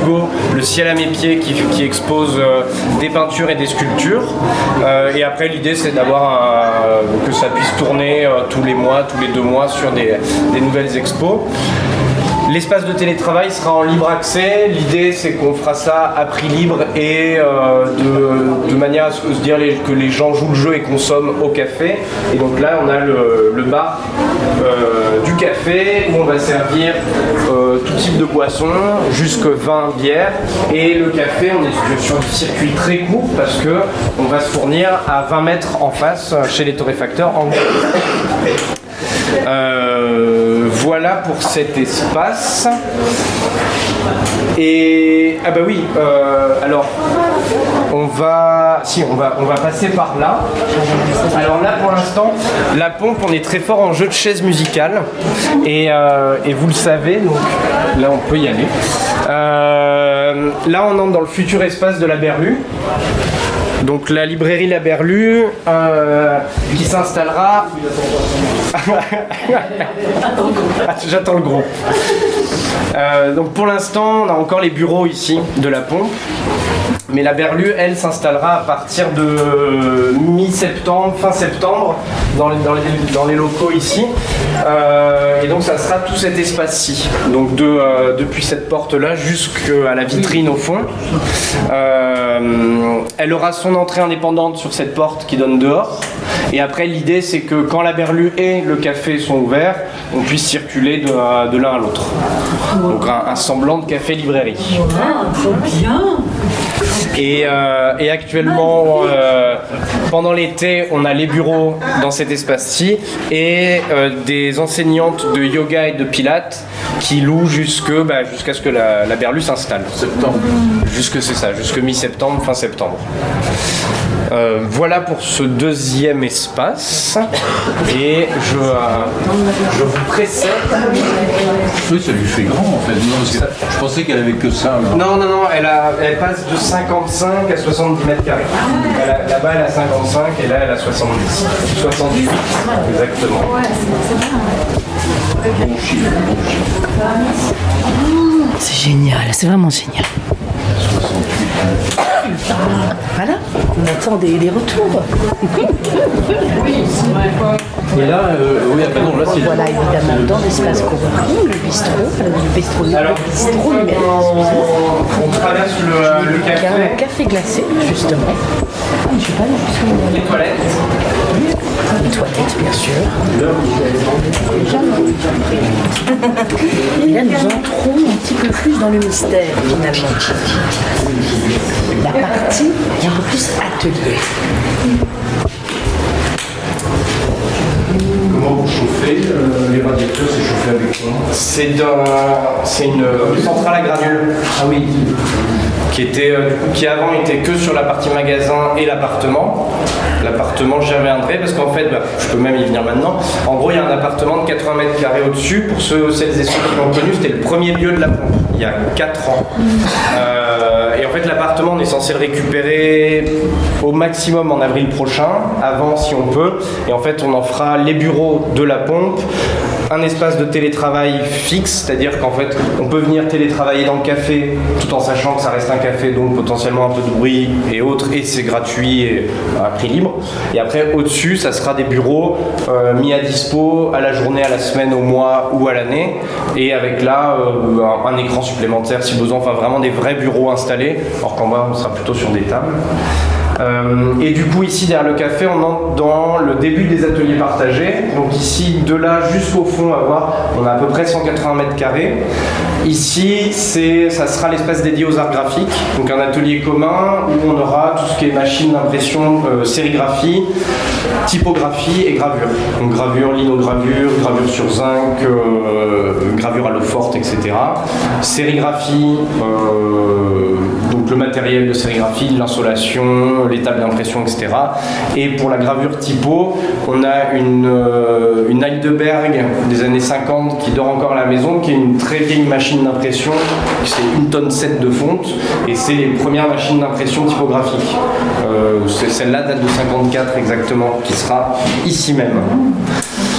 Hugo, Le ciel à mes pieds, qui, qui expose euh, des peintures et des sculptures. Euh, et après, l'idée, c'est d'avoir un, que ça puisse tourner euh, tous les mois, tous les deux mois sur des, des nouvelles expos. L'espace de télétravail sera en libre accès. L'idée, c'est qu'on fera ça à prix libre et euh, de, de manière à se dire les, que les gens jouent le jeu et consomment au café. Et donc là, on a le, le bar euh, du café où on va servir euh, tout type de boissons, jusque vin, bière. Et le café, on est sur un circuit très court parce que on va se fournir à vingt mètres en face chez les torréfacteurs en Euh, voilà pour cet espace. Et ah bah oui, euh, alors on va, si on va, on va passer par là. Alors là, pour l'instant, la pompe, on est très fort en jeu de chaises musicales et, euh, et vous le savez, donc là on peut y aller. Euh, là, on entre dans le futur espace de la Berlue. Donc la librairie La Berlue euh, qui s'installera. J'attends le gros. Euh, donc pour l'instant, on a encore les bureaux ici de la pompe. Mais la Berlue, elle, s'installera à partir de mi-septembre, fin septembre, dans les, dans les, dans les locaux ici. Euh, et donc ça sera tout cet espace-ci. Donc de, euh, depuis cette porte-là jusqu'à la vitrine au fond. Euh, elle aura son entrée indépendante sur cette porte qui donne dehors. Et après, l'idée, c'est que quand la Berlue et le café sont ouverts, on puisse circuler de, de l'un à l'autre. Donc un, un semblant de café-librairie. Ah, trop bien. Et, euh, et actuellement, euh, pendant l'été, on a les bureaux dans cet espace-ci et euh, des enseignantes de yoga et de pilates qui louent jusque, bah, jusqu'à ce que la, la Berlue s'installe. Septembre. Jusque c'est ça, jusque mi-septembre, fin septembre. Euh, voilà pour ce deuxième espace. Et je, euh, je vous précède. Oui, ça lui fait grand en fait. Non, parce que je pensais qu'elle avait que ça. Alors. Non, non, non, elle, a, elle passe de cinquante-cinq à soixante-dix mètres carrés. Elle a, là-bas, elle a cinquante-cinq et là, elle a soixante-dix. soixante-huit, exactement. Bon chiffre, bon chiffre. C'est génial, c'est vraiment génial. Voilà, on attend des, des retours. Et là, euh, oui, ah ben non, là c'est. Voilà, évidemment, dans l'espace coworking, le bistrot, le bistrot, Alors, le bistrot numérique. On, on traverse le, le café. Il y a un café glacé, justement. Je sais pas, les toilettes. Les toilettes, bien sûr. Et là, nous entrons un petit peu plus dans le mystère, finalement. La partie est un peu plus atelier. Comment vous chauffez euh, les radiateurs, c'est chauffé avec quoi? C'est c'est une centrale à granules. Ah oui. Qui était euh, du coup, qui avant était que sur la partie magasin et l'appartement. L'appartement, j'y reviendrai parce qu'en fait, bah, je peux même y venir maintenant. En gros, il y a un appartement de quatre-vingts mètres carrés au-dessus. Pour ceux, celles et ceux qui l'ont connu, c'était le premier lieu de la pompe, il y a quatre ans. Euh, et en fait, l'appartement, on est censé le récupérer au maximum en avril prochain, avant si on peut. Et en fait, on en fera les bureaux de la pompe, un espace de télétravail fixe, c'est-à-dire qu'en fait, on peut venir télétravailler dans le café tout en sachant que ça reste un café, donc potentiellement un peu de bruit et autres, et c'est gratuit et à prix libre. Et après, au-dessus, ça sera des bureaux euh, mis à dispo à la journée, à la semaine, au mois ou à l'année, et avec là euh, un, un écran supplémentaire si besoin, enfin vraiment des vrais bureaux installés, alors qu'en bas, on sera plutôt sur des tables. Euh, et du coup ici derrière le café on entre dans le début des ateliers partagés. Donc ici de là jusqu'au fond à voir, on a à peu près cent quatre-vingts mètres carrés. Ici c'est, ça sera l'espace dédié aux arts graphiques, donc un atelier commun où on aura tout ce qui est machine d'impression, euh, sérigraphie, typographie et gravure. Donc gravure, linogravure, gravure sur zinc, euh, gravure à l'eau forte, et cetera. Sérigraphie, euh, donc le matériel de sérigraphie, l'insolation, les tables d'impression, et cetera. Et pour la gravure typo, on a une, euh, une Heidelberg des années cinquante qui dort encore à la maison, qui est une très vieille machine d'impression, c'est une tonne sept de fonte, et c'est les premières machines d'impression typographique. Euh, celle-là date de cinquante-quatre exactement, qui sera ici même.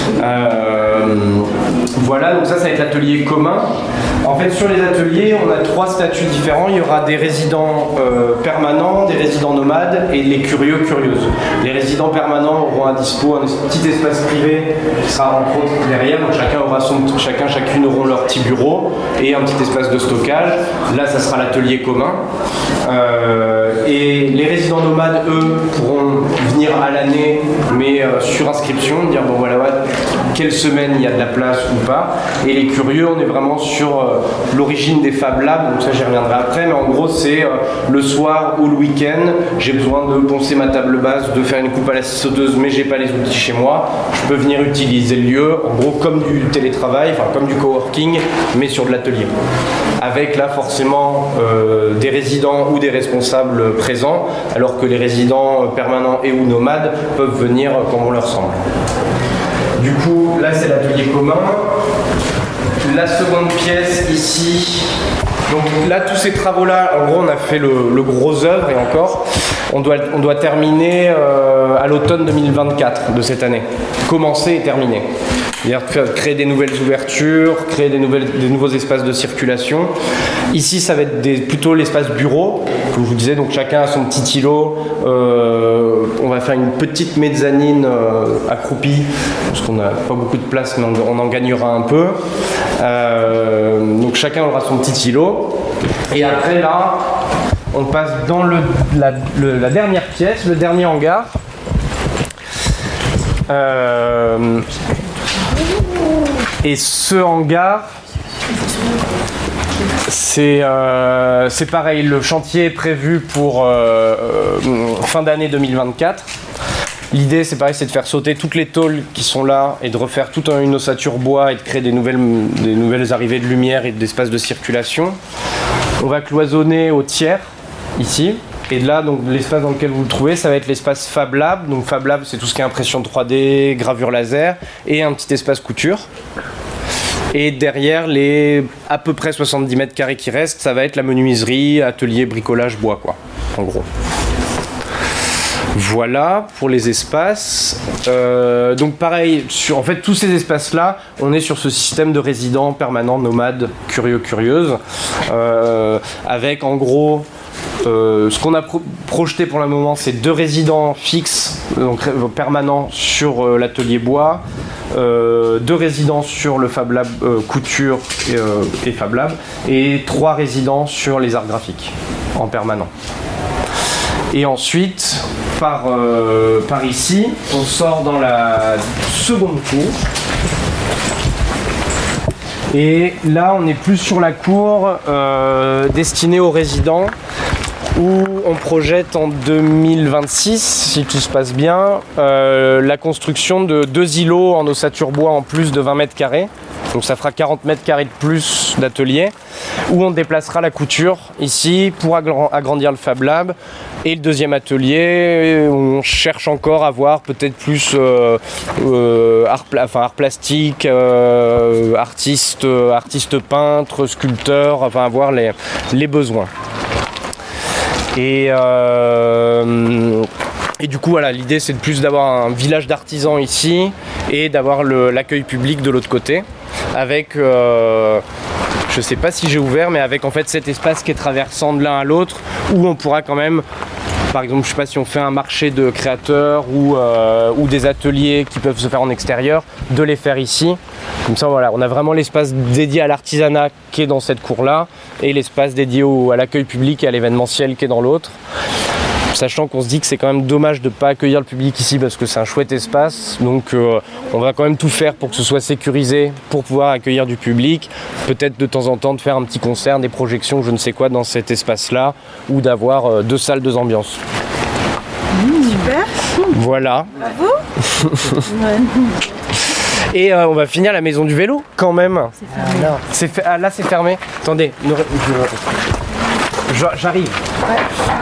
Euh, voilà, donc ça, ça va être l'atelier commun. En fait, sur les ateliers, on a trois statuts différents. Il y aura des résidents euh, permanents, des résidents nomades et les curieux, curieuses. Les résidents permanents auront à dispo un petit espace privé qui sera entre autres derrière. Donc chacun aura son, chacun, chacune auront leur petit bureau et un petit espace de stockage. Là, ça sera l'atelier commun. Euh, et les résidents nomades, eux, pourront venir à l'année, mais euh, sur inscription, dire bon voilà, ouais, quelle semaine il y a de la place ou pas. Et les curieux, on est vraiment sur euh, l'origine des Fab Labs, donc ça j'y reviendrai après, mais en gros c'est euh, le soir ou le week-end, j'ai besoin de poncer ma table basse, de faire une coupe à la scie sauteuse, mais j'ai pas les outils chez moi, je peux venir utiliser le lieu, en gros comme du télétravail, enfin comme du coworking, mais sur de l'atelier. Avec là forcément euh, des résidents ou des responsables présents, alors que les résidents permanents et ou nomades peuvent venir comme on leur semble. Du coup, là c'est l'atelier commun. La seconde pièce ici, donc là tous ces travaux là, en gros on a fait le, le gros œuvre et encore, on doit, on doit terminer euh, à l'automne deux mille vingt-quatre de cette année, commencer et terminer. C'est-à-dire créer des nouvelles ouvertures, créer des, nouvelles, des nouveaux espaces de circulation. Ici, ça va être des, plutôt l'espace bureau, comme je vous disais, donc chacun a son petit îlot. Euh, on va faire une petite mezzanine euh, accroupie, parce qu'on n'a pas beaucoup de place, mais on, on en gagnera un peu. Euh, donc chacun aura son petit îlot. Et après, là, on passe dans le, la, le, la dernière pièce, le dernier hangar. Euh, Et ce hangar, c'est euh, pareil, le chantier est prévu pour euh, euh, fin d'année deux mille vingt-quatre. L'idée, c'est pareil, c'est de faire sauter toutes les tôles qui sont là et de refaire toute une ossature bois et de créer des nouvelles, des nouvelles arrivées de lumière et d'espace de circulation. On va cloisonner au tiers, ici. Et là, donc l'espace dans lequel vous le trouvez, ça va être l'espace Fab Lab. Donc Fab Lab, c'est tout ce qui est impression trois D, gravure laser, et un petit espace couture. Et derrière, les à peu près soixante-dix mètres carrés qui restent, ça va être la menuiserie, atelier, bricolage, bois, quoi, en gros. Voilà pour les espaces. Euh, donc pareil, sur, en fait, tous ces espaces-là, on est sur ce système de résidents permanents, nomades, curieux, curieuses, euh, avec en gros... Euh, ce qu'on a pro projeté pour le moment, c'est deux résidents fixes, donc permanents sur euh, l'atelier bois, euh, deux résidents sur le Fab Lab euh, couture et, euh, et Fab Lab, et trois résidents sur les arts graphiques en permanent. Et ensuite, par, euh, par ici, on sort dans la seconde cour. Et là, on est plus sur la cour euh, destinée aux résidents, où on projette en deux mille vingt-six, si tout se passe bien, euh, la construction de deux îlots en ossature bois en plus de vingt mètres carrés. Donc ça fera quarante mètres carrés de plus d'atelier, où on déplacera la couture ici pour agrandir le Fab Lab. Et le deuxième atelier, on cherche encore à voir peut-être plus euh, euh, art, enfin, art plastique, euh, artiste, artiste peintre, sculpteur, enfin à voir les, les besoins. Et, euh, et du coup, voilà, l'idée c'est de plus d'avoir un village d'artisans ici et d'avoir l'accueil public de l'autre côté, avec, euh, je sais pas si j'ai ouvert, mais avec en fait cet espace qui est traversant de l'un à l'autre, où on pourra quand même, par exemple, je sais pas si on fait un marché de créateurs ou, euh, ou des ateliers qui peuvent se faire en extérieur, de les faire ici. Comme ça, voilà, on a vraiment l'espace dédié à l'artisanat qui est dans cette cour-là et l'espace dédié au, à l'accueil public et à l'événementiel qui est dans l'autre. Sachant qu'on se dit que c'est quand même dommage de ne pas accueillir le public ici parce que c'est un chouette espace. Donc euh, on va quand même tout faire pour que ce soit sécurisé pour pouvoir accueillir du public. Peut-être de temps en temps de faire un petit concert, des projections, je ne sais quoi dans cet espace-là, ou d'avoir euh, deux salles, deux ambiances. Mmh, super. Voilà. Bravo. Ouais. Et euh, on va finir la maison du vélo quand même. C'est fermé. Ah, là c'est fermé. Attendez, j'arrive. Ouais.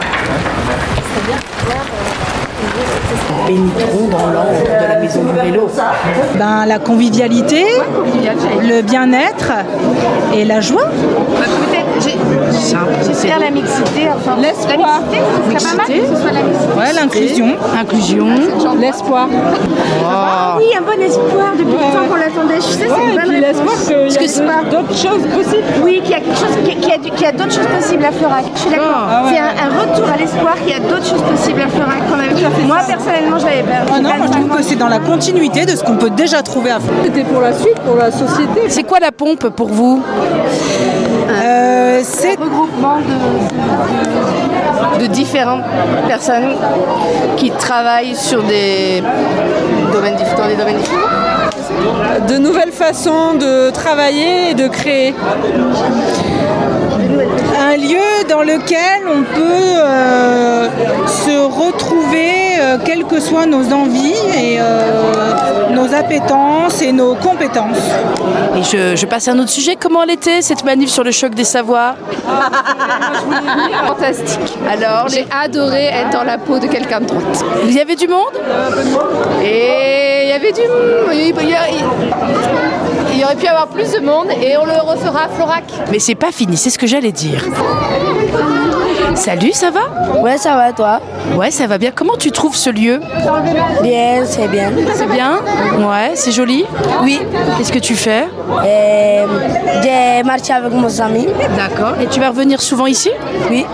Pénétrons dans l'angle de la maison du vélo. Ben, la convivialité, le bien-être et la joie. Peut-être, C'est faire la mixité, enfin. L'espoir. La mixité, ce serait pas mal que ce soit la mixité. Ouais, l'inclusion. Inclusion. L'espoir. Ah oui, un bon espoir depuis le temps qu'on l'attendait. Je sais, c'est une bonne réponse. Parce que c'est d'autres choses possibles. Oui, qu'il y a quelque chose, qu'il y a, qu'il y a d'autres choses possibles à Florac. Je suis d'accord. Ah, ouais. C'est un, un retour à l'espoir qu'il y a d'autres choses possibles à Florac qu'on avait déjà fait. Moi, personnellement, je l'avais pas. Ah non, moi je trouve que c'est dans la continuité de ce qu'on peut déjà trouver à faire. C'était pour la suite, pour la société. C'est quoi la pompe pour vous? euh, C'est un regroupement de, de différentes personnes qui travaillent sur des domaines différents, dans des domaines différents. De nouvelles façons de travailler et de créer. Un lieu dans lequel on peut euh, se retrouver, euh, quelles que soient nos envies et euh, nos appétences et nos compétences. Et je, je passe à un autre sujet. Comment elle était cette manif sur le choc des savoirs? Fantastique. Alors, j'ai adoré être dans la peau de quelqu'un de droite. Il y avait du monde? Et il y avait du monde. Il, il, il y aurait pu y avoir plus de monde et on le refera à Florac. Mais c'est pas fini, c'est ce que j'allais dire. Salut, ça va? Ouais, ça va, toi? Ouais, ça va bien. Comment tu trouves ce lieu? Bien, c'est bien. C'est bien? Ouais, c'est joli? Oui. Qu'est-ce que tu fais? Euh, j'ai marché avec mes amis. D'accord. Et tu vas revenir souvent ici? Oui.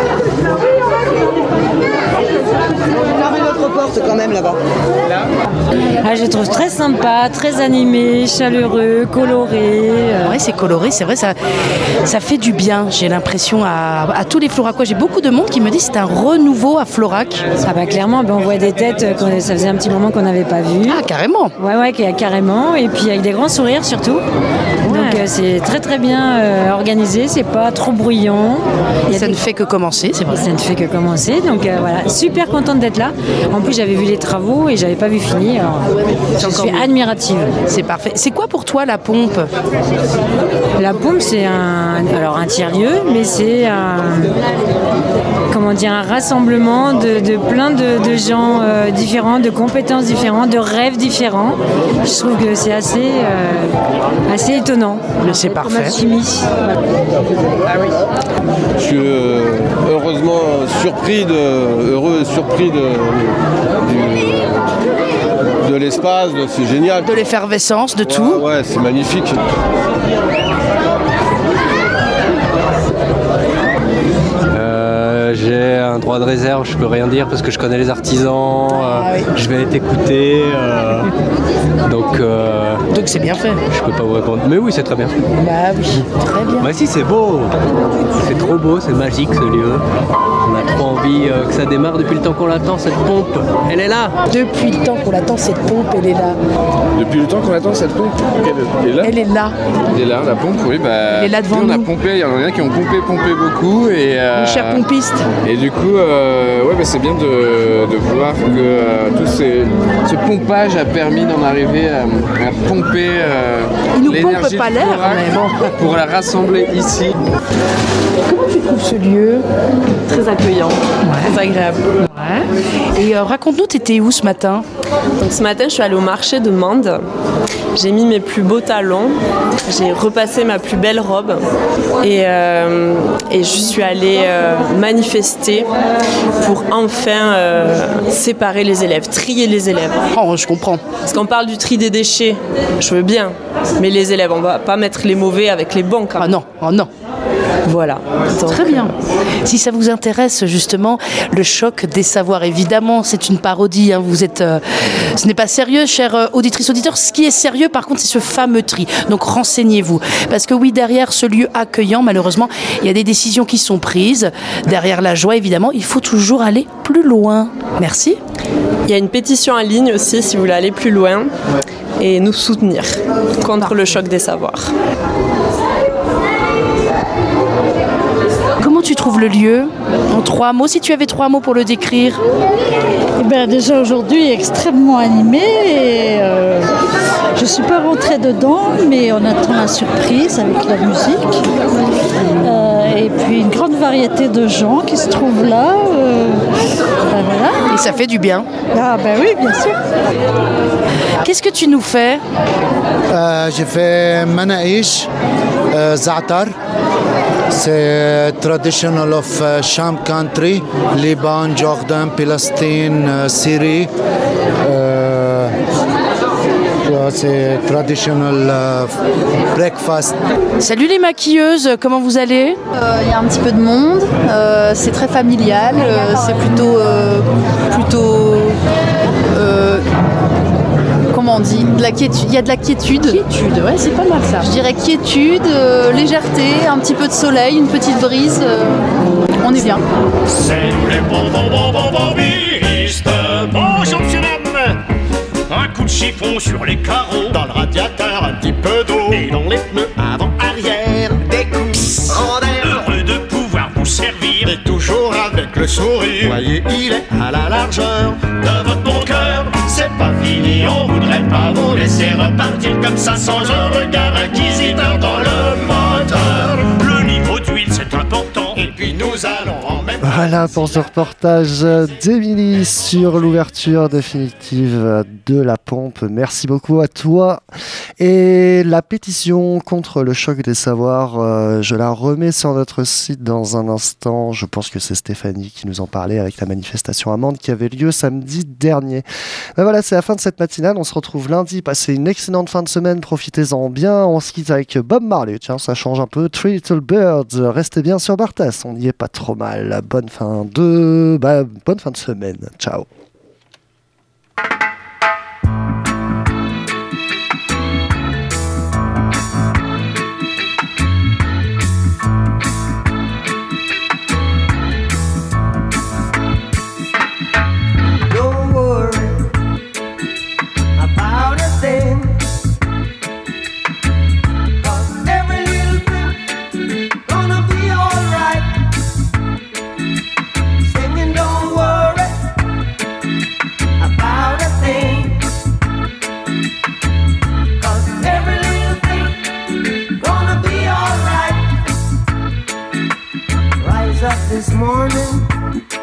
Porte quand même là-bas. Ah, je trouve très sympa, très animé, chaleureux, coloré. Ouais, c'est coloré, c'est vrai, ça, ça fait du bien, j'ai l'impression, à, à tous les Floracois. J'ai beaucoup de monde qui me dit que c'est un renouveau à Florac. Ah bah clairement, ben on voit des têtes, ça faisait un petit moment qu'on n'avait pas vu. Ah, carrément. Ouais, ouais, carrément. Et puis avec des grands sourires surtout. Ouais. Donc euh, c'est très très bien euh, organisé, c'est pas trop bruyant. Et ça des... ne fait que commencer, c'est vrai. Ça ne fait que commencer, donc euh, voilà, super contente d'être là. En plus, j'avais vu les travaux et j'avais pas vu fini. Alors, je suis admirative. C'est parfait. C'est quoi pour toi la pompe? La pompe, c'est un, alors un tiers-lieu, mais c'est un, comment dire, un rassemblement de, de plein de, de gens euh, différents, de compétences différentes, de rêves différents. Je trouve que c'est assez, euh, assez étonnant. Mais c'est parfait. Voilà. Ah oui. Je suis euh, heureusement surpris de, heureux et surpris de, du, de l'espace, de, c'est génial. De l'effervescence, de ouais, tout. Ouais, c'est magnifique. J'ai un droit de réserve, je peux rien dire parce que je connais les artisans, ah, euh, oui. Je vais t'écouter, euh, donc... Euh, donc c'est bien fait. Je peux pas vous répondre, mais oui c'est très bien fait. Bah oui, très bien. Bah si c'est beau, c'est trop beau, c'est magique ce lieu. On a trop envie euh, que ça démarre depuis le temps qu'on l'attend, cette pompe, elle est là. Depuis le temps qu'on l'attend, cette pompe, elle est là. Depuis le temps qu'on attend cette pompe, elle est là. Elle est là. Elle est là, la pompe, oui. Bah, elle est là devant nous. On a nous. pompé, il y en a qui ont pompé, pompé beaucoup. Et, euh, Mon cher pompiste. Et du coup, euh, ouais, bah, c'est bien de, de voir que euh, tout ces, ce pompage a permis d'en arriver à, à pomper euh, il nous l'énergie pompe pas l'air, mais pour la rassembler ici. Comment tu trouves ce lieu? Très accueillant, ouais. Très agréable. Ouais. Et euh, raconte-nous, t'étais où ce matin? Donc ce matin, je suis allée au marché de Mende. J'ai mis mes plus beaux talons, j'ai repassé ma plus belle robe et, euh, et je suis allée euh, manifester pour enfin euh, séparer les élèves, trier les élèves. Oh, je comprends. Parce qu'on parle du tri des déchets, je veux bien, mais les élèves, on va pas mettre les mauvais avec les bons quand même. Ah non, oh non. Voilà. Donc, très bien. Si ça vous intéresse justement, le choc des savoirs, évidemment, c'est une parodie. Hein, vous êtes, euh, ce n'est pas sérieux, chères euh, auditrices, auditeurs. Ce qui est sérieux, par contre, c'est ce fameux tri. Donc renseignez-vous, parce que oui, derrière ce lieu accueillant, malheureusement, il y a des décisions qui sont prises. Derrière la joie, évidemment, il faut toujours aller plus loin. Merci. Il y a une pétition en ligne aussi, si vous voulez aller plus loin et nous soutenir contre le choc des savoirs. Comment tu trouves le lieu? En trois mots, si tu avais trois mots pour le décrire. Eh bien, déjà aujourd'hui, extrêmement animé. Et, euh, je ne suis pas rentrée dedans, mais on attend la surprise avec la musique. Euh, et puis une grande variété de gens qui se trouvent là. Euh, ben voilà. Et ça fait du bien. Ah ben oui, bien sûr. Qu'est-ce que tu nous fais? euh, J'ai fait Manaïch. uh, za'atar. C'est traditional of uh, Sham country, Liban, Jordan, Palestine, uh, Syrie. Uh, c'est traditional uh, breakfast. Salut les maquilleuses, comment vous allez ? Il euh, y a un petit peu de monde, euh, c'est très familial, euh, c'est plutôt, euh, plutôt euh, comment on dit, de la quiétude. Il y a de la quiétude. Quiétude, ouais, c'est pas mal ça. Je dirais quiétude, euh, légèreté, un petit peu de soleil, une petite brise, euh, on est bien. C'est les bonbons, bonbons, bonbonnistes. Bonjour, monsieur, dame. Un coup de chiffon sur les carreaux, dans le radiateur un petit peu d'eau, et dans les pneus avant-arrière, des coups en l'air. Heureux de pouvoir vous servir, et toujours avec le sourire. Voyez, il est à la largeur de votre bon cœur. C'est pas fini, on voudrait pas vous laisser repartir comme ça sans un regard inquisiteur dans le moteur. Le niveau d'huile c'est important, et puis nous allons en même temps. Voilà pour ce reportage d'Émilie sur l'ouverture définitive de la pompe. Merci beaucoup à toi. Et la pétition contre le choc des savoirs, euh, je la remets sur notre site dans un instant. Je pense que c'est Stéphanie qui nous en parlait avec la manifestation à Mende qui avait lieu samedi dernier. Ben voilà, c'est la fin de cette matinale. On se retrouve lundi. Passez une excellente fin de semaine. Profitez-en bien. On se quitte avec Bob Marley. Tiens, ça change un peu. Three Little Birds. Restez bien sur Bartas. On n'y est pas trop mal. Bonne fin de, bah, bonne fin de semaine. Ciao. This morning